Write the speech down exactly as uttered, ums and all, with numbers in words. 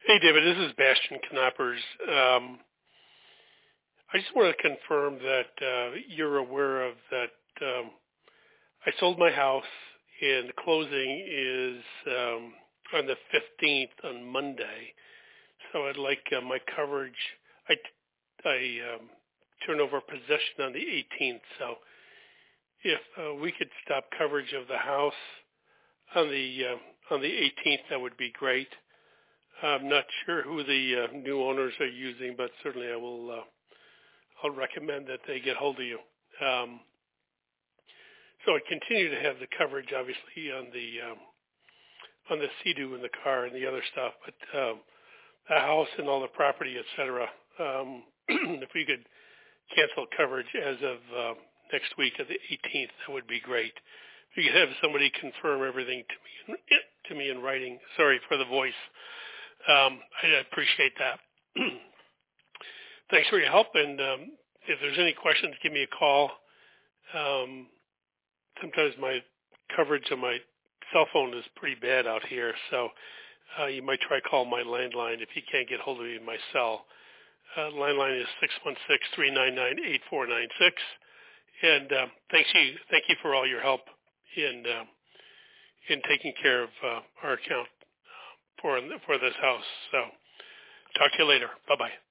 Hey, David, this is Bastian Knoppers. Um, I just want to confirm that uh, you're aware of that um, I sold my house and the closing is um, on the fifteenth on Monday. So I'd like uh, my coverage. I, I um, turn over possession on the eighteenth. So if uh, we could stop coverage of the house on the uh, on the eighteenth, that would be great. I'm not sure who the uh, new owners are using, but certainly I will. Uh, I'll recommend that they get hold of you. Um, so I continue to have the coverage, obviously, on the um, on the Sea-Doo in the car and the other stuff, but um, the house and all the property, et cetera. Um, if we could cancel coverage as of uh, next week of the eighteenth, that would be great. If you could have somebody confirm everything to me in, to me in writing. Sorry for the voice. Um, I appreciate that. Thanks for your help, and um, if there's any questions, give me a call. Um, sometimes my coverage on my cell phone is pretty bad out here, so uh, you might try call my landline if you can't get hold of me in my cell. Uh, landline is six one six, three nine nine, eight four nine six. And uh, thanks you, thank you for all your help in uh, in taking care of uh, our account for for this house. So talk to you later. Bye-bye.